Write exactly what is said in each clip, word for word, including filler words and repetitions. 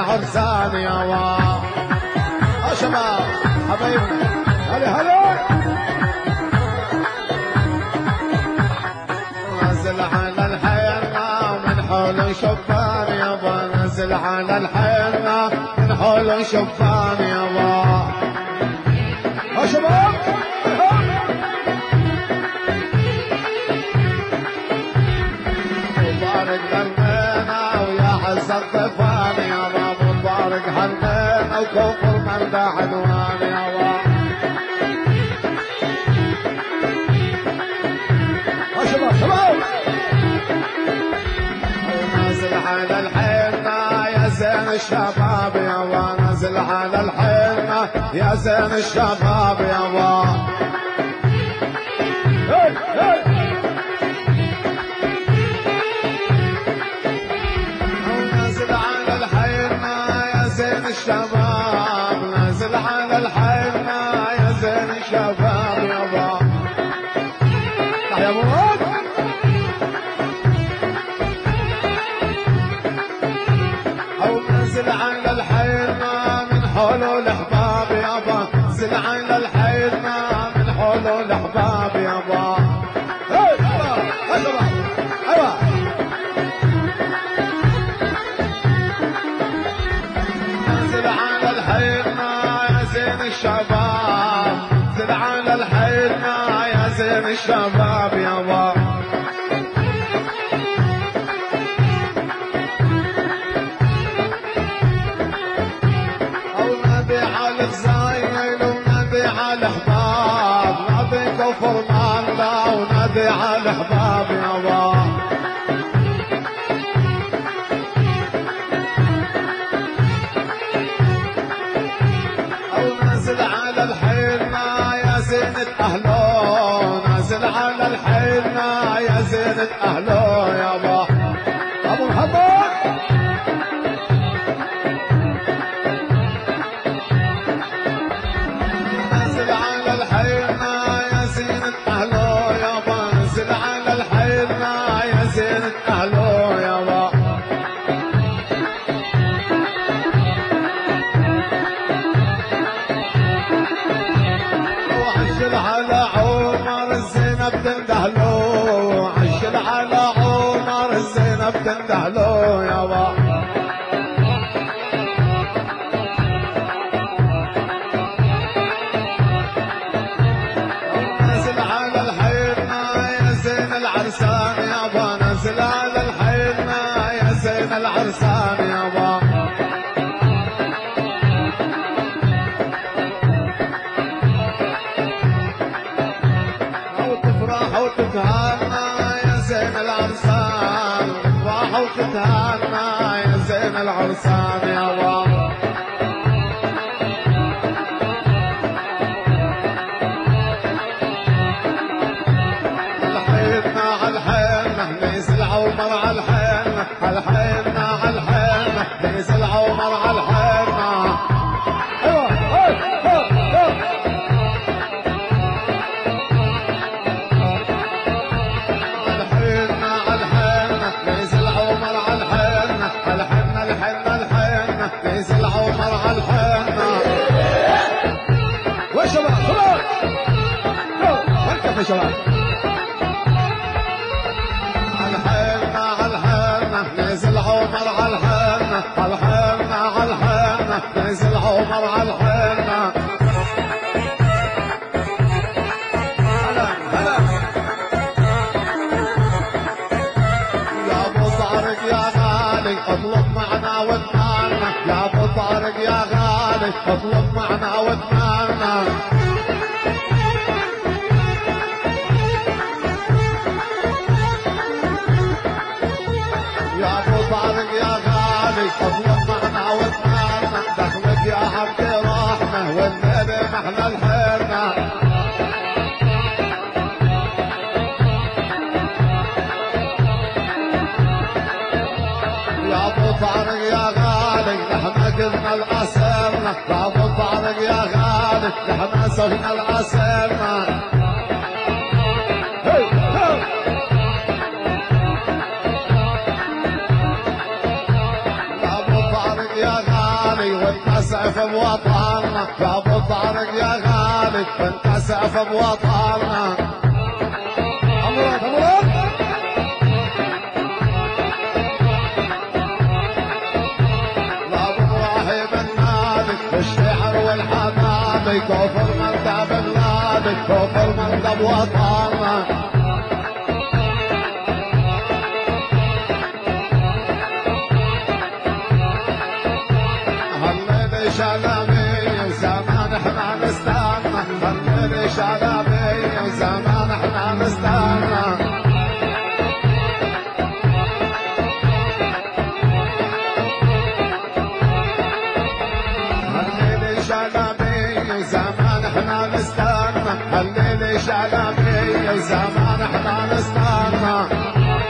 العرسان يابا. يا شباب حبايبنا هلا هلا نازل على الحيرة من حول شبان يابا، نازل على الحيرة من حول شبان يابا. يا شباب مبارك هالمينا ويا حز الطفان يابا، مبارك هالمينا وكفر من ذا عنوان يابا. يا شباب شباب نازل على الحيرة يا زين الشباب يابا، نازل على الحيرة يا زين الشباب يابا. نازل على الحيرة يا زين الشباب، نازل على الحيرة يا زين الشباب يابا. يا مواد او نازل على الحيرة من حوله الاحباب يابا، نازل على الحيرة من حوله الاحباب يابا. ايوه ايوه نازل على الحيرة يا زين الشباب، نازل على الحيرة يا زين الشباب يابا. الزايل ونادي على الاحباب، نادي كفر مالله ونادي على الاحباب يابا. او نازل على الحيرة يا زينة اهله، نازل على الحيرة يا زينة اهله يابا. ابو محمد أهله يابا. وعشر على عمر الزينب تندهله، عشر على عمر الزينب تندهله يابا. نازل على الحيرة يا زين العرسان يابا، نازل على الحيرة يا زين العرسان يابا. او تفرح وتتهنى يا زين العرسان، تفرح وتتهنى يا زين العرسان يابا. نزل عمر على الحيرة، على الحيرة على الحيرة، نزل عمر على الحيرة. ايوه على الحيرة على الحيرة، نزل عمر على الحيرة، على الحيرة الحيرة الحيرة، نزل عمر على الحيرة. وين شباب شباب؟ وين كيف يا شباب؟ نزل عمر على الحنة، على الحنة على الحنة، نزل عمر على الحنة. هلا هلا يا ابو طارق يا غالي اطلب معنا واتمنى، يا ابو طارق يا غالي اطلب معنا واتمنى. يا ابو طارق يا غالي اطلب معنا واتمنى، دخلك يا عبد الرحمة والنبي محلى الحنة. يا ابو طارق يا غالي نحن قلنا الاسرنا، يا ابو طارق يا غالي نحن سفنا الاسرنا. يا ابو طارق يا غالي غالي وانتسف بوطننا يا ابو طارق يا غالي وانتسف بوطننا. امرك امرك لابو ابراهيم النادي الشعر والحمامي كفر منتب بلادي كفر منتب وطننا. شلبي وزمان احنا نستنى خليني شلبي وزمان احنا نستنى. خليني شلبي وزمان احنا نستنى خليني شلبي وزمان احنا نستنى.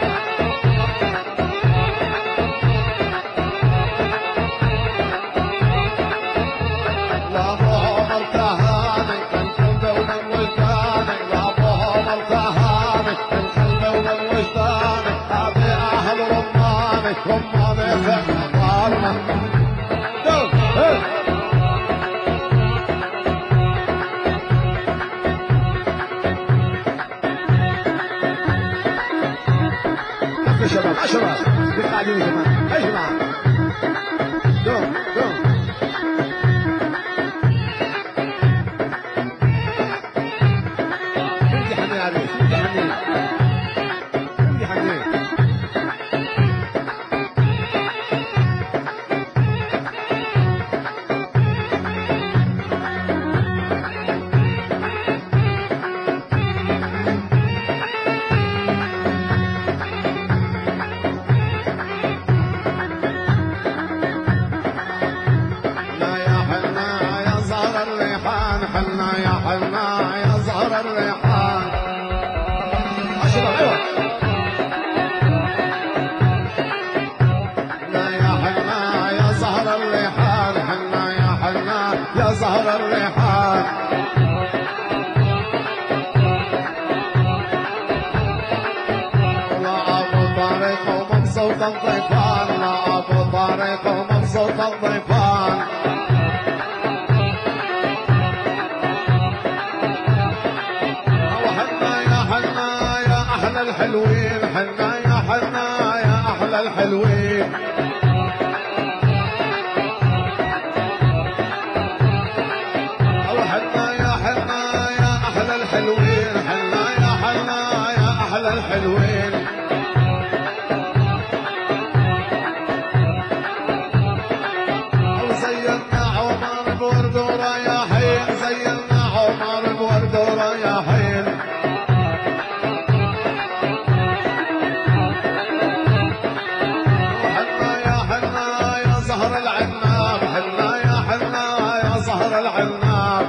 شباب شباب بالتعليم كمان يا جماعه دوم دوم بدي حنين عريس بدي حنين بدي حنين حنا يا حنا يا زهر الريحان. شباب ايوه حنا يا حنا يا زهر الريحان حنا يا حنا يا زهر الريحان. لا ابو طارق ومبسوط الضيفان لا ابو طارق ومبسوط الضيفان. الحلوين حنا يا حنا يا احلى الحلوين. او حنا يا حنا يا احلى الحلوين حنا يا حنا يا احلى الحلوين. او زينا عمر بورد ورياحين زينا عمر بورد ورياحين. العناب حنا يا حنا يا زهر العناب.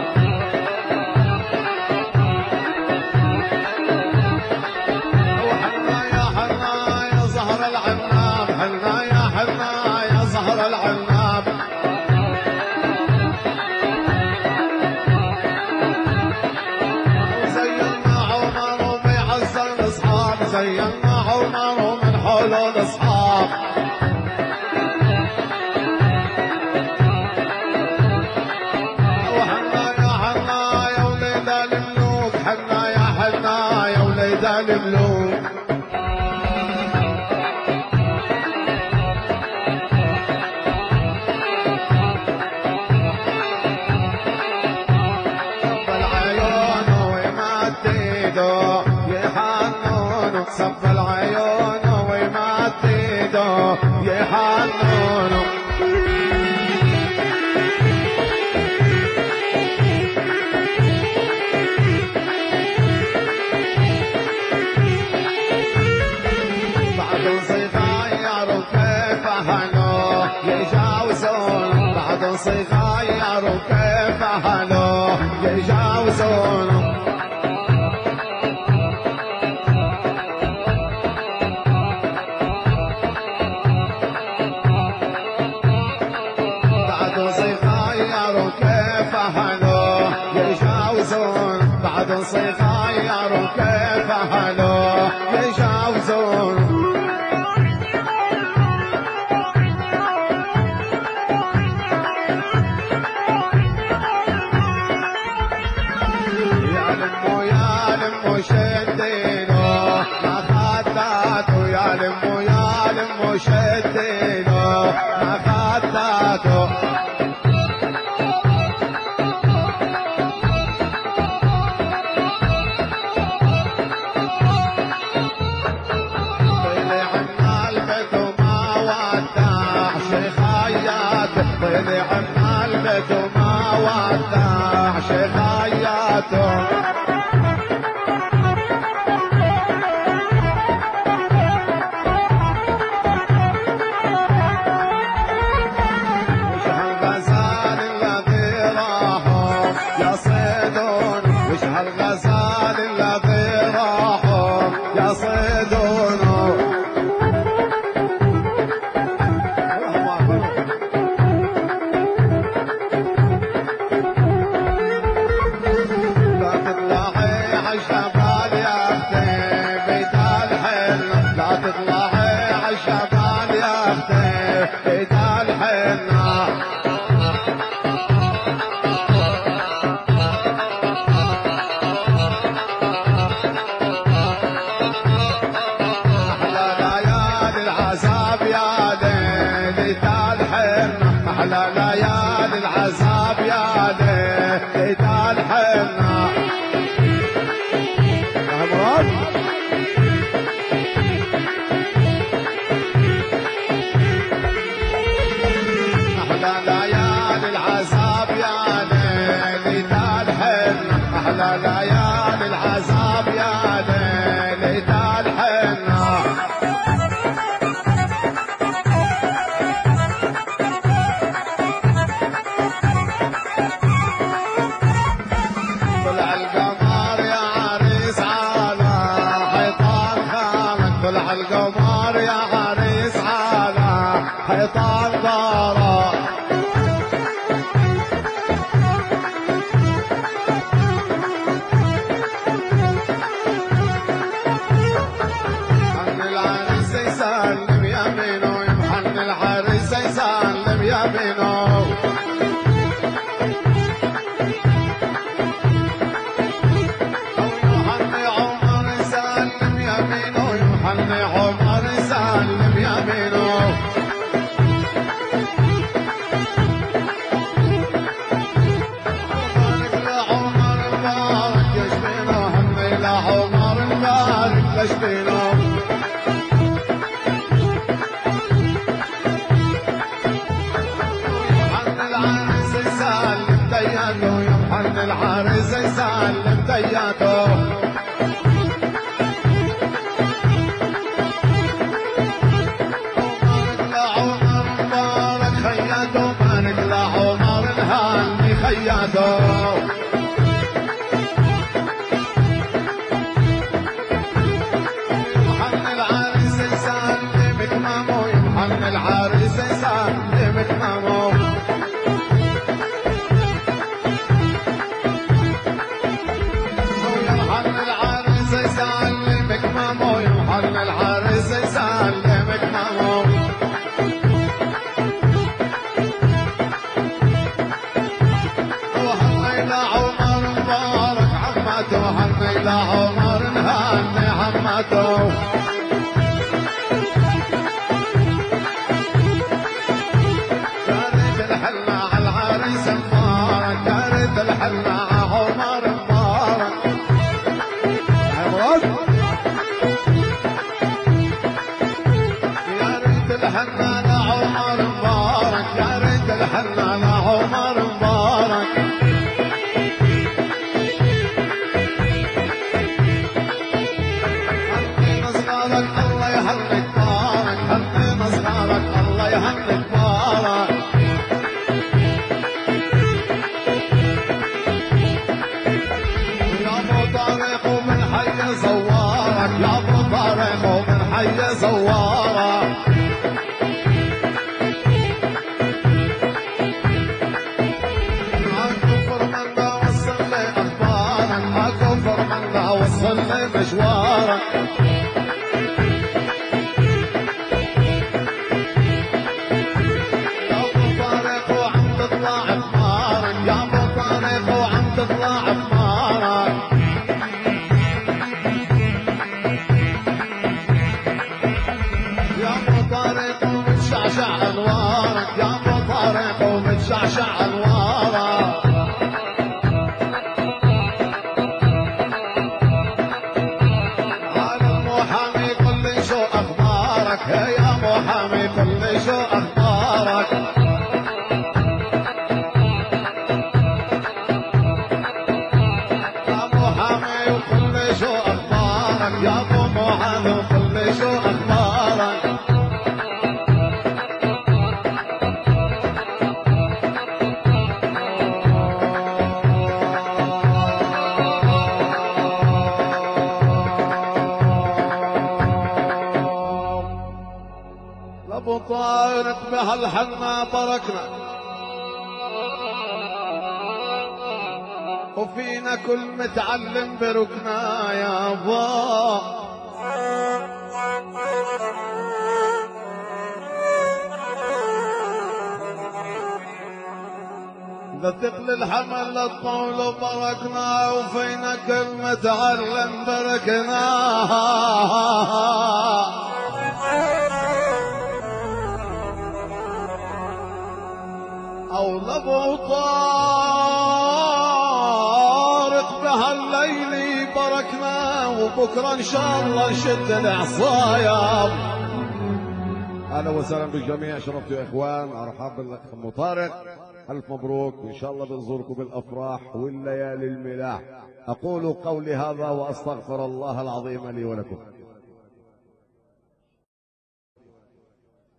وحنا يا حنا يا زهر العناب حنا يا حنا يا زهر العناب. وزينا عمر وبيعز الاصحاب زينا عمر ومن حوله الاصحاب. حنا يا حنا يا وليد الملوك. صف العيون ومد ايده يحنون صف العيون ومد ايده يحنون. بعد صغير وكيف أهله يجاوزونه. بعد صغير وكيف أهله يجاوزونه. بعد صغير وكيف أهله يجاوزونه. وديع من البيت وما ودع شيخاياته الغزال الذي راحوا يصيدونه لا تطلعي عالشبال يا اختي بيت الحنة لا تطلعي عالشبال يا اختي بيت الحنة أحلى ليالي العذاب يا ليت الحنة يا مراد أحلى ليالي العذاب يا ليت الحنة أحلى ليالي العذاب يا ليت الحنة طلع القمر يا عريس على حيطان داره يمحن العريس يسلم يمينه يمحن العريس يسلم يمينه يمحن عمر يسلم يمينه مبارك لعمر مبارك يشبينه همي لعمر مبارك لشبينه يمحن العريس يسلم دياته يمحن العريس يسلم دياته خياته يمحن العريس يسلم كمامه يمحن العريس يسلم كمامه يمحن العريس يسلم كمامه يمحن العريس يسلم كمامه هني لعمر نهني عمته يا ريت الحلة على العريس مبارك يا ريت الحلة على عمر مبارك يا مراد يا ريت الحلة لعمر مبارك يا ريت الحلة لعمر مبارك الله يهنيك بارك هني صغارك الله يهنيك بارك يا ابو طارق ومن حي زوارك يا ابو طارق ومن حي زوارك اكفر من ذا وصل لي اخبارك اكفر من ذا وصل لي مشوارك تطلع بنارك يا ابو طارق ومتشعشع انوارك يا ابو طارق ومتشعشع انوارك بهالحنا بركنا، وفينا كل متعلم بركنا يا با. لثقل الحمل للطول بركنا، وفينا كل متعلم بركنا. أو لبو طارق بهالليل بركنا، وبكرة إن شاء الله نشد العصايا. أهلا وسهلا بالجميع، شرفتوا يا إخوان. أرحب بالأخ أم طارق، ألف مبروك، وإن شاء الله بنزوركم بالأفراح والليالي الملاح. أقول قولي هذا وأستغفر الله العظيم لي ولكم.